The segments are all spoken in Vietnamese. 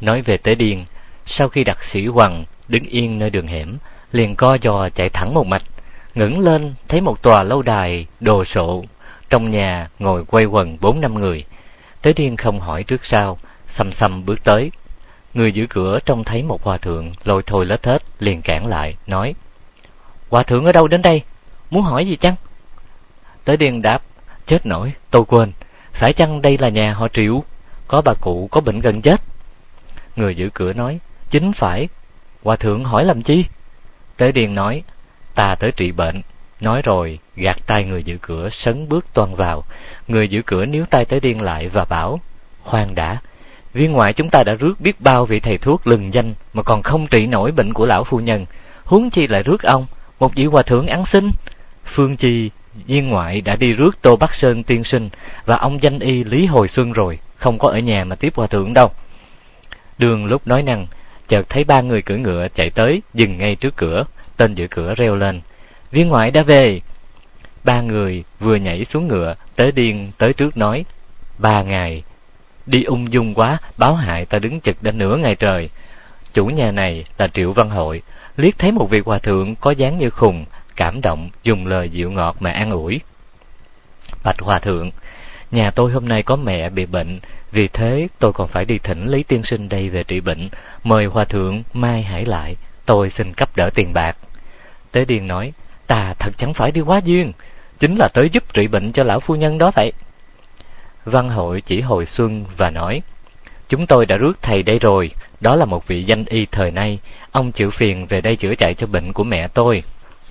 Nói về Tế Điên, sau khi đặt sĩ Hoằng đứng yên nơi đường hẻm, liền co giò chạy thẳng một mạch, ngẩng lên thấy một tòa lâu đài đồ sộ, trong nhà ngồi quây quần 4-5 người. Tế Điên không hỏi trước sau, xăm xăm bước tới. Người giữ cửa trông thấy một hòa thượng lôi thôi lết thết, liền cản lại, nói: "Hòa thượng ở đâu đến đây? Muốn hỏi gì chăng?" Tế Điên đáp: "Chết nổi, tôi quên. Phải chăng đây là nhà họ Triệu? Có bà cụ có bệnh gần chết." Người giữ cửa nói: "Chính phải. Hòa thượng hỏi làm chi?" Tế Điên nói: "Ta tới trị bệnh." Nói rồi gạt tay người giữ cửa, sấn bước toan vào. Người giữ cửa níu tay Tế Điên lại và bảo: "Khoan đã, viên ngoại chúng ta đã rước biết bao vị thầy thuốc lừng danh mà còn không trị nổi bệnh của lão phu nhân, huống chi lại rước ông, một vị hòa thượng ăn xin. Phương chi viên ngoại đã đi rước Tô Bắc Sơn tiên sinh và ông danh y Lý Hồi Xuân rồi, không có ở nhà mà tiếp hòa thượng đâu." Đường lúc nói năng, chợt thấy 3 người cưỡi ngựa chạy tới, dừng ngay trước cửa. Tên giữ cửa reo lên: "Viên ngoại đã về." 3 người vừa nhảy xuống ngựa, Tế Điên tới trước nói: "3 ngày đi ung dung quá, báo hại ta đứng chực đã nửa ngày trời." Chủ nhà này là Triệu Văn Hội, liếc thấy một vị hòa thượng có dáng như khùng, cảm động, dùng lời dịu ngọt mà an ủi: "Bạch hòa thượng, nhà tôi hôm nay có mẹ bị bệnh, vì thế tôi còn phải đi thỉnh Lý tiên sinh đây về trị bệnh. Mời hòa thượng mai hãy lại, tôi xin cấp đỡ tiền bạc." Tế Điên nói: "Ta thật chẳng phải đi quá duyên, chính là tới giúp trị bệnh cho lão phu nhân đó vậy." Văn Hội chỉ Hồi Xuân và nói: "Chúng tôi đã rước thầy đây rồi, đó là một vị danh y thời nay, ông chịu phiền về đây chữa chạy cho bệnh của mẹ tôi."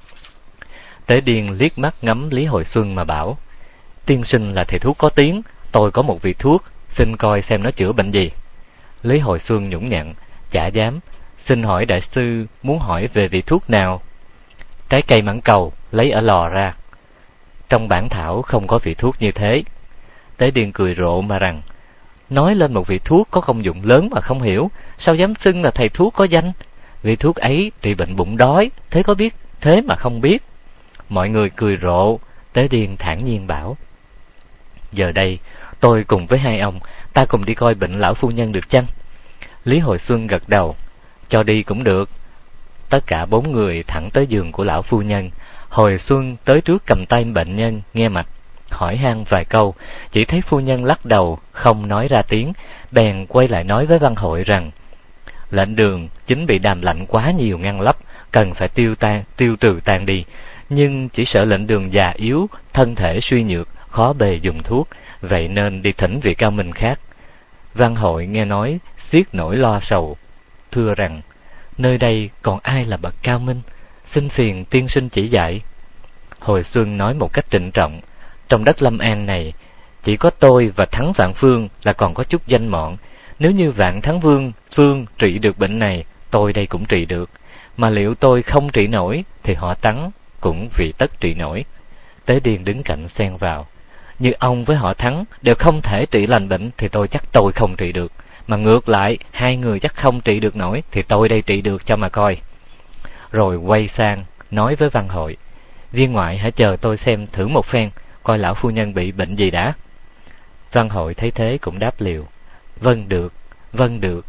Tế Điên liếc mắt ngắm Lý Hồi Xuân mà bảo: "Tiên sinh là thầy thuốc có tiếng, tôi có một vị thuốc, xin coi xem nó chữa bệnh gì." Lý Hồi Xuân nhũng nhặn: "Chả dám, xin hỏi đại sư muốn hỏi về vị thuốc nào?" Trái cây mãng cầu lấy ở lò ra: "Trong bản thảo không có vị thuốc như thế." Tế Điên cười rộ mà rằng: "Nói lên một vị thuốc có công dụng lớn mà không hiểu, sao dám xưng là thầy thuốc có danh? Vị thuốc ấy trị bệnh bụng đói, thế có biết, thế mà không biết." Mọi người cười rộ. Tế Điên thản nhiên bảo: "Giờ đây tôi cùng với 2 ông, ta cùng đi coi bệnh lão phu nhân được chăng?" Lý Hồi Xuân gật đầu: "Cho đi cũng được." Tất cả 4 người thẳng tới giường của lão phu nhân. Hồi Xuân tới trước cầm tay bệnh nhân nghe mạch, hỏi han vài câu, chỉ thấy phu nhân lắc đầu không nói ra tiếng, bèn quay lại nói với Văn Hội rằng: "Lệnh đường chính bị đàm lạnh quá nhiều ngăn lấp, cần phải tiêu trừ tan đi, nhưng chỉ sợ lệnh đường già yếu, thân thể suy nhược, khó bề dùng thuốc, vậy nên đi thỉnh vị cao minh khác." Văn Hội nghe nói xiết nỗi lo sầu, thưa rằng: "Nơi đây còn ai là bậc cao minh, xin phiền tiên sinh chỉ dạy." Hồi Xuân nói một cách trịnh trọng: "Trong đất Lâm An này, chỉ có tôi và Thắng Vạn Phương là còn có chút danh mọn. Nếu như Vạn Thắng Phương trị được bệnh này, tôi đây cũng trị được. Mà liệu tôi không trị nổi, thì họ Thắng cũng vì tất trị nổi." Tế Điên đứng cạnh xen vào: "Như ông với họ Thắng đều không thể trị lành bệnh, thì tôi chắc tôi không trị được. Mà ngược lại, 2 người chắc không trị được nổi, thì tôi đây trị được cho mà coi." Rồi quay sang nói với Văn Hội: "Viên ngoại hãy chờ tôi xem thử một phen, coi lão phu nhân bị bệnh gì đã." Văn Hội thấy thế cũng đáp liều: "Vâng được, vâng được."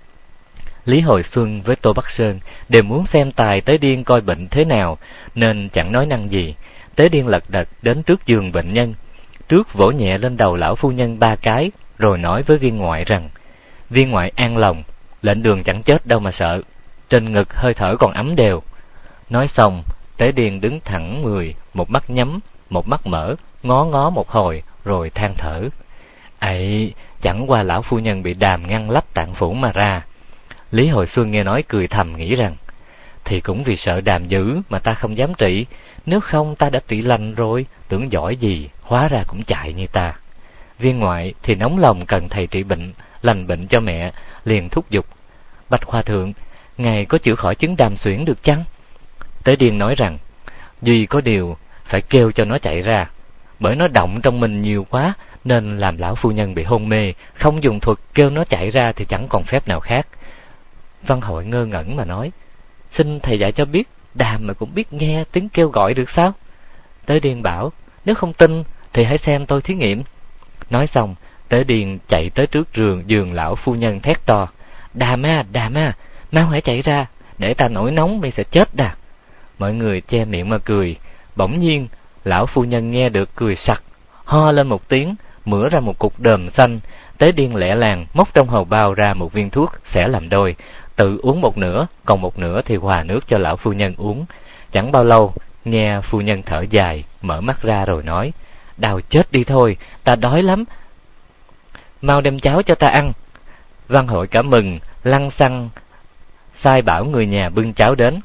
Lý Hồi Xuân với Tô Bắc Sơn đều muốn xem tài Tế Điên coi bệnh thế nào, nên chẳng nói năng gì. Tế Điên lật đật đến trước giường bệnh nhân, trước vỗ nhẹ lên đầu lão phu nhân 3 cái, rồi nói với viên ngoại rằng: "Viên ngoại an lòng, lệnh đường chẳng chết đâu mà sợ, trên ngực hơi thở còn ấm đều." Nói xong, Tế Điên đứng thẳng người, một mắt nhắm, một mắt mở, ngó ngó một hồi, rồi than thở: "Ấy, chẳng qua lão phu nhân bị đàm ngăn lấp tạng phủ mà ra." Lý Hồi Xuân nghe nói cười thầm, nghĩ rằng: "Thì cũng vì sợ đàm dữ mà ta không dám trị, nếu không ta đã trị lành rồi, tưởng giỏi gì, hóa ra cũng chạy như ta." Viên ngoại thì nóng lòng cần thầy trị bệnh, lành bệnh cho mẹ, liền thúc giục: "Bạch hòa thượng, ngài có chữa khỏi chứng đàm xuyển được chăng?" Tế Điên nói rằng: "Duy có điều phải kêu cho nó chạy ra, bởi nó động trong mình nhiều quá, nên làm lão phu nhân bị hôn mê, không dùng thuật kêu nó chạy ra thì chẳng còn phép nào khác." Văn Hội ngơ ngẩn mà nói: "Xin thầy dạy cho biết, đàm mà cũng biết nghe tiếng kêu gọi được sao?" Tế Điên bảo: "Nếu không tin thì hãy xem tôi thí nghiệm." Nói xong, Tế Điên chạy tới trước giường lão phu nhân thét to: Đà ma, mau hãy chạy ra, để ta nổi nóng mày sẽ chết đà. Mọi người che miệng mà cười. Bỗng nhiên, lão phu nhân nghe được cười sặc, ho lên một tiếng, mửa ra một cục đờm xanh. Tế Điên lẹ làng móc trong hầu bao ra một viên thuốc xẻ làm đôi, tự uống một nửa, còn một nửa thì hòa nước cho lão phu nhân uống. Chẳng bao lâu, nghe phu nhân thở dài, mở mắt ra rồi nói: Đào chết đi thôi, ta đói lắm, mau đem cháo cho ta ăn. Văn Hội cả mừng, lăng xăng sai bảo người nhà bưng cháo đến.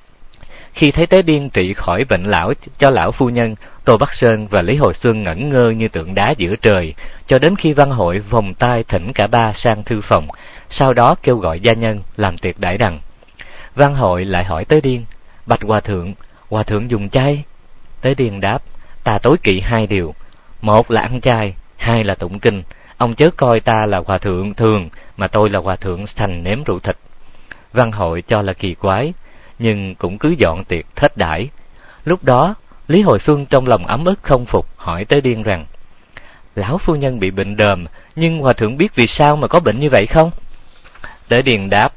Khi thấy Tế Điên trị khỏi bệnh lão cho lão phu nhân, Tô Bắc Sơn và Lý Hồi Xuân ngẩn ngơ như tượng đá giữa trời, cho đến khi Văn Hội vòng tay thỉnh cả ba sang thư phòng, sau đó kêu gọi gia nhân làm tiệc đãi đằng. Văn Hội lại hỏi Tế Điên: Bạch hòa thượng dùng chay? Tế Điên đáp: Ta tối kỵ hai điều, một là ăn chay, hai là tụng kinh. Ông chớ coi ta là hòa thượng thường, mà tôi là hòa thượng thành nếm rượu thịt. Văn Hội cho là kỳ quái, nhưng cũng cứ dọn tiệc thết đãi. Lúc đó, Lý Hồi Xuân trong lòng ấm ức không phục, hỏi Tế Điên rằng: Lão phu nhân bị bệnh đờm, nhưng hòa thượng biết vì sao mà có bệnh như vậy không? Tế Điên đáp: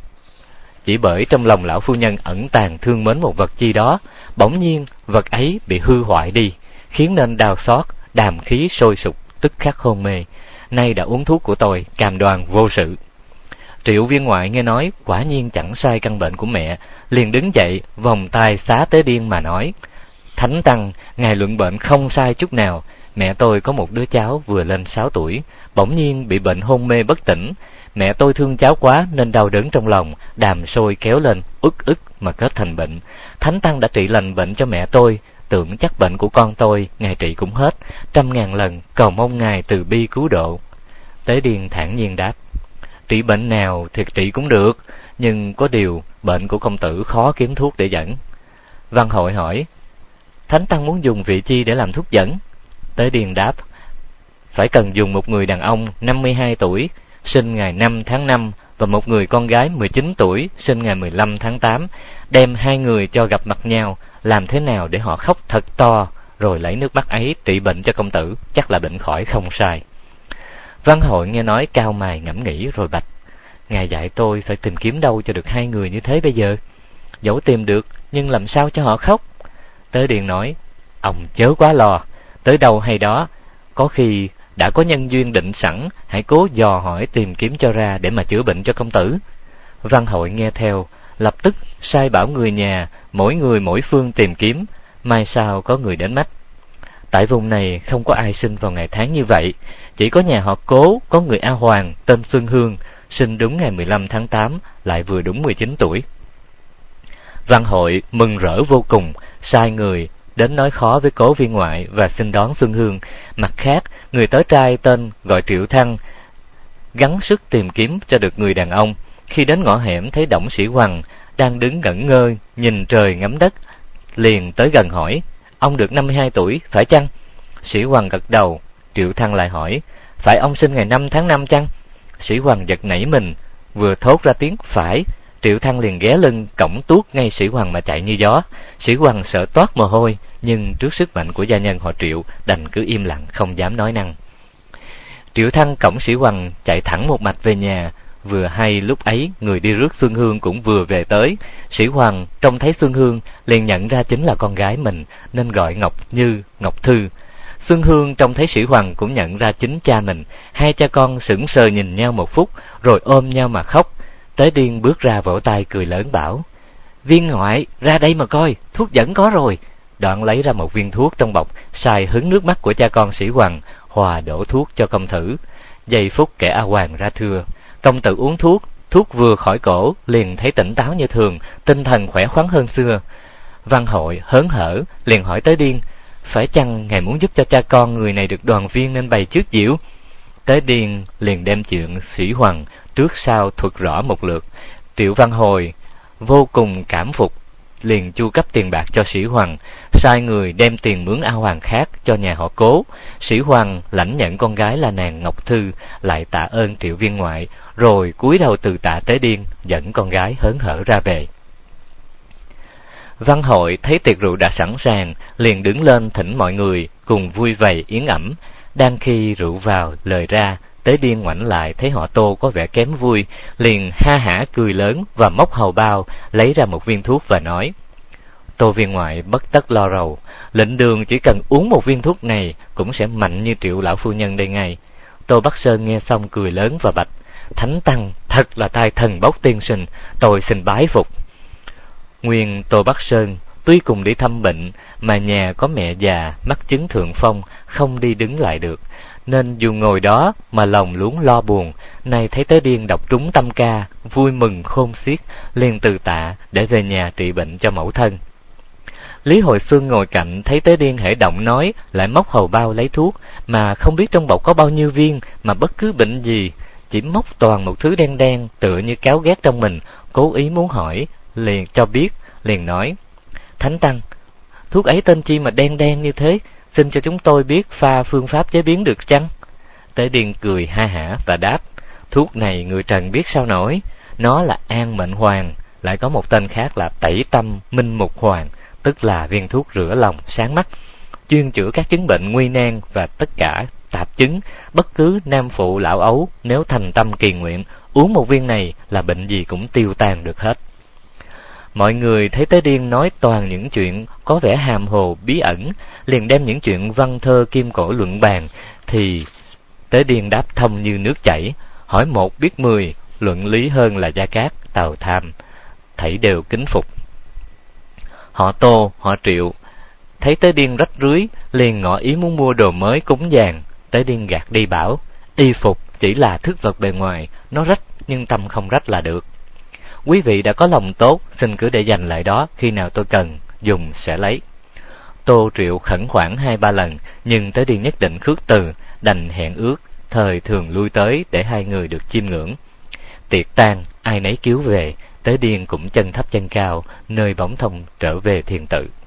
Chỉ bởi trong lòng lão phu nhân ẩn tàng thương mến một vật chi đó, bỗng nhiên vật ấy bị hư hoại đi, khiến nên đau xót, đàm khí sôi sục, tức khắc hôn mê. Nay đã uống thuốc của tôi, cam đoan vô sự. Triệu viên ngoại nghe nói quả nhiên chẳng sai căn bệnh của mẹ, liền đứng dậy vòng tay xá Tế Điên mà nói: Thánh tăng, ngài luận bệnh không sai chút nào. Mẹ tôi có một đứa cháu vừa lên 6 tuổi, bỗng nhiên bị bệnh hôn mê bất tỉnh. Mẹ tôi thương cháu quá nên đau đớn trong lòng, đàm sôi kéo lên, ức mà kết thành bệnh. Thánh tăng đã trị lành bệnh cho mẹ tôi, tưởng chắc bệnh của con tôi ngài trị cũng hết, 100.000 lần cầu mong ngài từ bi cứu độ. Tế Điên thản nhiên đáp: Trị bệnh nào thì trị cũng được, nhưng có điều bệnh của công tử khó kiếm thuốc để dẫn. Văn Hội hỏi: Thánh tăng muốn dùng vị chi để làm thuốc dẫn? Tế Điên đáp: Phải cần dùng một người đàn ông 52 tuổi, sinh ngày 5 tháng 5, và một người con gái 19 tuổi, sinh ngày 15 tháng 8. Đem hai người cho gặp mặt nhau, làm thế nào để họ khóc thật to, rồi lấy nước mắt ấy trị bệnh cho công tử, chắc là bệnh khỏi không sai. Văn Hội nghe nói cau mày ngẫm nghĩ rồi bạch: Ngài dạy tôi phải tìm kiếm đâu cho được hai người như thế bây giờ? Dẫu tìm được, nhưng làm sao cho họ khóc? Tế Điên nói: Ông chớ quá lo, tới đâu hay đó, có khi đã có nhân duyên định sẵn, hãy cố dò hỏi tìm kiếm cho ra để mà chữa bệnh cho công tử. Văn Hội nghe theo, lập tức sai bảo người nhà mỗi người mỗi phương tìm kiếm. Mai sau có người đến mách: Tại vùng này không có ai sinh vào ngày tháng như vậy, chỉ có nhà họ Cố có người A Hoàng tên Xuân Hương, sinh đúng ngày 15 tháng 8, lại vừa đúng 19 tuổi. Văn Hội mừng rỡ vô cùng, sai người đến nói khó với Cố viên ngoại và xin đón Xuân Hương. Mặt khác, người tới trai tên gọi Triệu Thăng gắng sức tìm kiếm cho được người đàn ông. Khi đến ngõ hẻm thấy Đổng Sĩ Hoằng đang đứng ngẩn ngơ nhìn trời ngắm đất, liền tới gần hỏi: Ông được 52 tuổi phải chăng? Sĩ Hoằng gật đầu. Triệu Thăng lại hỏi: Phải ông sinh ngày 5 tháng 5 chăng? Sĩ Hoằng giật nảy mình, vừa thốt ra tiếng phải, Triệu Thăng liền ghé lưng cõng tuốt ngay Sĩ Hoằng mà chạy như gió. Sĩ Hoằng sợ toát mồ hôi, nhưng trước sức mạnh của gia nhân họ Triệu, đành cứ im lặng không dám nói năng. Triệu Thăng cõng Sĩ Hoằng chạy thẳng một mạch về nhà. Vừa hay lúc ấy người đi rước Xuân Hương cũng vừa về tới. Sĩ Hoằng trông thấy Xuân Hương liền nhận ra chính là con gái mình, nên gọi Ngọc Như, Ngọc Thư. Xuân Hương trông thấy Sĩ Hoằng cũng nhận ra chính cha mình. Hai cha con sững sờ nhìn nhau một phút, rồi ôm nhau mà khóc. Tế Điên bước ra vỗ tay cười lớn bảo: Viên ngoại, ra đây mà coi, thuốc dẫn có rồi. Đoạn lấy ra một viên thuốc trong bọc, xài hứng nước mắt của cha con Sĩ Hoằng, hòa đổ thuốc cho công tử. Giây phút kẻ A Hoàng ra thưa. Công tử uống thuốc, thuốc vừa khỏi cổ, liền thấy tỉnh táo như thường, tinh thần khỏe khoắn hơn xưa. Văn Hội hớn hở, liền hỏi Tế Điên: Phải chăng ngài muốn giúp cho cha con người này được đoàn viên nên bày trước diễu? Tế Điên liền đem chuyện Sĩ Hoằng trước sau thuật rõ một lượt. Triệu Văn Hồi vô cùng cảm phục, liền chu cấp tiền bạc cho Sĩ Hoằng, sai người đem tiền mướn A Hoàng khác cho nhà họ Cố. Sĩ Hoằng lãnh nhận con gái là nàng Ngọc Thư, lại tạ ơn Triệu viên ngoại, rồi cúi đầu từ tạ Tế Điên, dẫn con gái hớn hở ra về. Văn Hội thấy tiệc rượu đã sẵn sàng, liền đứng lên thỉnh mọi người cùng vui vầy yến ẩm. Đang khi rượu vào lời ra, Tế Điên ngoảnh lại thấy họ Tô có vẻ kém vui, liền ha hả cười lớn và móc hầu bao lấy ra một viên thuốc và nói: Tô viên ngoại bất tất lo rầu, lệnh đường chỉ cần uống một viên thuốc này cũng sẽ mạnh như Triệu lão phu nhân đây ngay. Tô Bắc Sơn nghe xong cười lớn và bạch: Thánh tăng thật là tài thần bốc tiên sinh, tôi xin bái phục. Nguyên Tô Bắc Sơn tuy cùng đi thăm bệnh, mà nhà có mẹ già mắc chứng thượng phong, không đi đứng lại được, nên dù ngồi đó mà lòng luống lo buồn. Nay thấy Tế Điên đọc trúng tâm ca, vui mừng khôn xiết, liền từ tạ để về nhà trị bệnh cho mẫu thân. Lý Hồi Xuân ngồi cạnh thấy Tế Điên hễ động nói, lại móc hầu bao lấy thuốc, mà không biết trong bọc có bao nhiêu viên, mà bất cứ bệnh gì, chỉ móc toàn một thứ đen đen tựa như cáo ghét trong mình, cố ý muốn hỏi, liền cho biết, liền nói: Thánh tăng, thuốc ấy tên chi mà đen đen như thế, xin cho chúng tôi biết pha phương pháp chế biến được chăng? Tế Điên cười ha hả và đáp: Thuốc này người trần biết sao nổi, nó là An Mệnh Hoàng, lại có một tên khác là Tẩy Tâm Minh Mục Hoàng, tức là viên thuốc rửa lòng sáng mắt, chuyên chữa các chứng bệnh nguy nan và tất cả tạp chứng. Bất cứ nam phụ lão ấu nếu thành tâm kỳ nguyện, uống một viên này là bệnh gì cũng tiêu tan được hết. Mọi người thấy Tế Điên nói toàn những chuyện có vẻ hàm hồ bí ẩn, liền đem những chuyện văn thơ kim cổ luận bàn, thì Tế Điên đáp thông như nước chảy, hỏi một biết 10, luận lý hơn là Gia Cát, Tào Tham, thảy đều kính phục. Họ Tô, họ Triệu thấy Tế Điên rách rưới, liền ngỏ ý muốn mua đồ mới cúng dường. Tế Điên gạt đi bảo: Y phục chỉ là thức vật bề ngoài, nó rách nhưng tâm không rách là được. Quý vị đã có lòng tốt, xin cứ để dành lại đó, khi nào tôi cần dùng sẽ lấy. Tô Triệu khẩn khoản 2-3 lần, nhưng Tế Điên nhất định khước từ, đành hẹn ước thời thường lui tới để hai người được chiêm ngưỡng. Tiệc tang ai nấy cứu về, Tế Điên cũng chân thấp chân cao, nơi bóng thông trở về thiền tự.